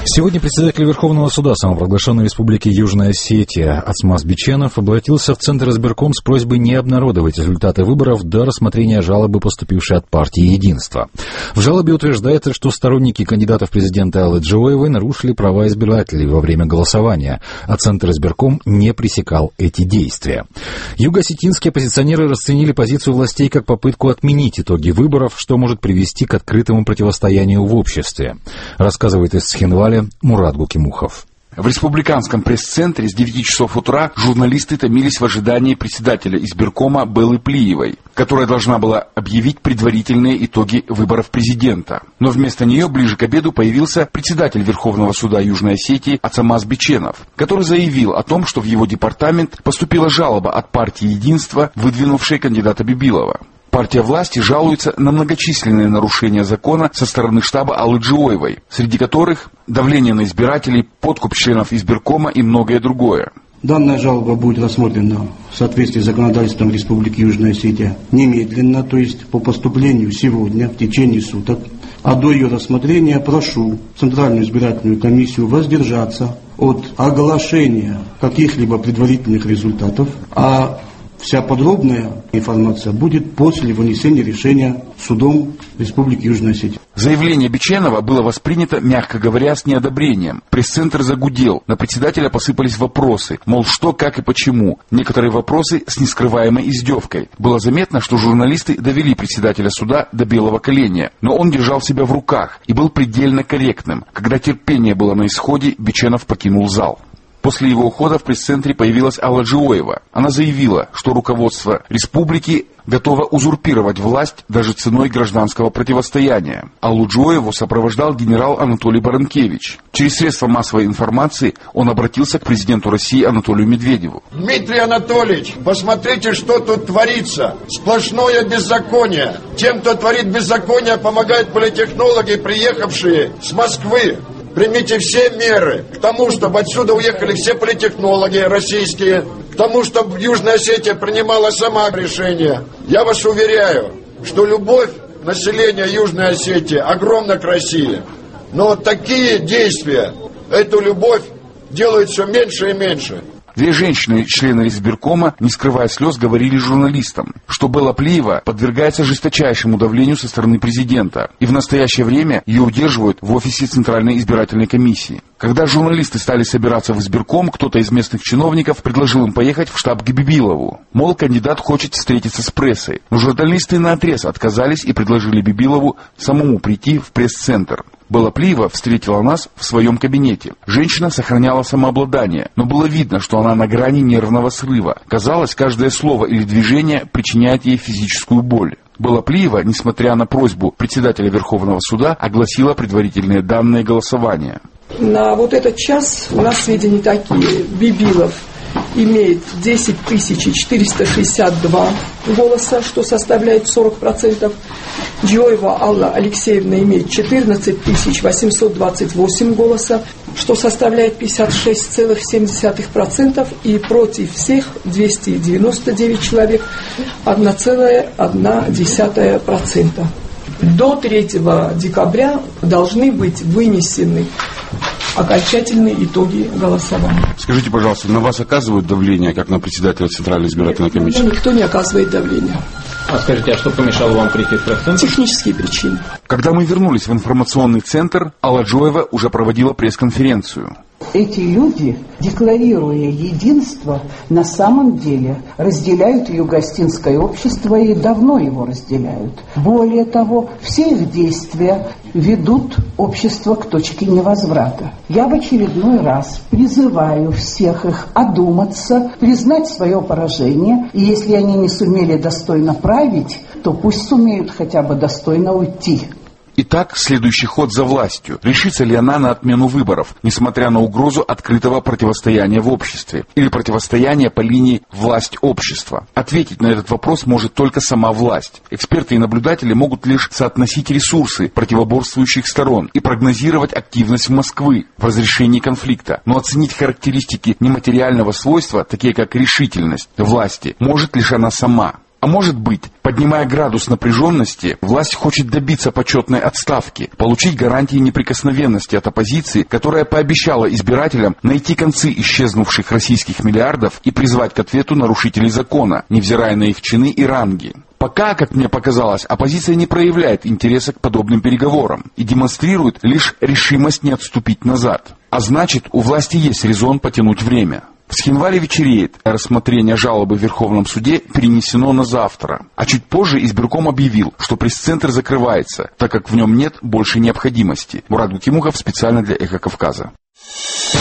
Сегодня председатель Верховного суда самопровозглашенной Республики Южная Осетия Ацмаз Биченов обратился в Центр избирком с просьбой не обнародовать результаты выборов до рассмотрения жалобы, поступившей от партии «Единство». В жалобе утверждается, что сторонники кандидата в президенты Аллы Джоевой нарушили права избирателей во время голосования, а Центр избирком не пресекал эти действия. Юго-осетинские оппозиционеры расценили позицию властей как попытку отменить итоги выборов, что может привести к открытому противостоянию в обществе, рассказывает из Схинваля Мурат Гукимухов. В республиканском пресс-центре с 9 часов утра журналисты томились в ожидании председателя избиркома Беллы Плиевой, которая должна была объявить предварительные итоги выборов президента. Но вместо нее ближе к обеду появился председатель Верховного суда Южной Осетии Ацмаз Биченов, который заявил о том, что в его департамент поступила жалоба от партии «Единство», выдвинувшей кандидата Бибилова. Партия власти жалуется на многочисленные нарушения закона со стороны штаба Аллы Джоевой, среди которых давление на избирателей, подкуп членов избиркома и многое другое. Данная жалоба будет рассмотрена в соответствии с законодательством Республики Южная Осетия немедленно, то есть по поступлению сегодня, в течение суток. А до ее рассмотрения прошу Центральную избирательную комиссию воздержаться от оглашения каких-либо предварительных результатов, а вся подробная информация будет после вынесения решения судом Республики Южная Осетия. Заявление Биченова было воспринято, мягко говоря, с неодобрением. Пресс-центр загудел. На председателя посыпались вопросы, мол, что, как и почему. Некоторые вопросы с нескрываемой издевкой. Было заметно, что журналисты довели председателя суда до белого коленя, но он держал себя в руках и был предельно корректным. Когда терпение было на исходе, Биченов покинул зал. После его ухода в пресс-центре появилась Алла Джоева. Она заявила, что руководство республики готово узурпировать власть даже ценой гражданского противостояния. Аллу Джоеву сопровождал генерал Анатолий Баранкевич. Через средства массовой информации он обратился к президенту России Анатолию Медведеву. Дмитрий Анатольевич, посмотрите, что тут творится. Сплошное беззаконие. Тем, кто творит беззаконие, помогают политтехнологи, приехавшие с Москвы. Примите все меры к тому, чтобы отсюда уехали все политтехнологи российские, к тому, чтобы Южная Осетия принимала сама решение. Я вас уверяю, что любовь населения Южной Осетии огромна к России. Но такие действия, эту любовь делают все меньше и меньше. Две женщины, члены избиркома, не скрывая слез, говорили журналистам, что Белла Плиева подвергается жесточайшему давлению со стороны президента, и в настоящее время ее удерживают в офисе Центральной избирательной комиссии. Когда журналисты стали собираться в избирком, кто-то из местных чиновников предложил им поехать в штаб к Бибилову. Мол, кандидат хочет встретиться с прессой. Но журналисты наотрез отказались и предложили Бибилову самому прийти в пресс-центр. Белла Плиева встретила нас в своем кабинете. Женщина сохраняла самообладание, но было видно, что она на грани нервного срыва. Казалось, каждое слово или движение причиняет ей физическую боль. Белла Плиева, несмотря на просьбу председателя Верховного суда, огласила предварительные данные голосования. На вот этот час у нас сведения такие. Бибилов имеет 10 462 голоса, что составляет 40%. Джоева Алла Алексеевна имеет 14 828 голоса, что составляет 56,7%. И против всех 299 человек 1,1%. До 3 декабря должны быть вынесены окончательные итоги голосования. Скажите, пожалуйста, на вас оказывают давление, как на председателя Центральной избирательной комиссии? Никто не оказывает давления. Скажите, а что помешало вам прийти в пресс-центр? Технические причины. Когда мы вернулись в информационный центр, Алла Джоева уже проводила пресс-конференцию. Эти люди, декларируя единство, на самом деле разделяют юго-осетинское общество и давно его разделяют. Более того, все их действия ведут общество к точке невозврата. Я в очередной раз призываю всех их одуматься, признать свое поражение, и если они не сумели достойно править, то пусть сумеют хотя бы достойно уйти. Итак, следующий ход за властью. Решится ли она на отмену выборов, несмотря на угрозу открытого противостояния в обществе? Или противостояния по линии власть-общество? Ответить на этот вопрос может только сама власть. Эксперты и наблюдатели могут лишь соотносить ресурсы противоборствующих сторон и прогнозировать активность Москвы в разрешении конфликта. Но оценить характеристики нематериального свойства, такие как решительность власти, может лишь она сама. А может быть, поднимая градус напряженности, власть хочет добиться почетной отставки, получить гарантии неприкосновенности от оппозиции, которая пообещала избирателям найти концы исчезнувших российских миллиардов и призвать к ответу нарушителей закона, невзирая на их чины и ранги. Пока, как мне показалось, оппозиция не проявляет интереса к подобным переговорам и демонстрирует лишь решимость не отступить назад. А значит, у власти есть резон потянуть время. В Схинвале вечереет, рассмотрение жалобы в Верховном суде перенесено на завтра. А чуть позже избирком объявил, что пресс-центр закрывается, так как в нем нет больше необходимости. Мурат Гукимухов специально для «Эхо Кавказа».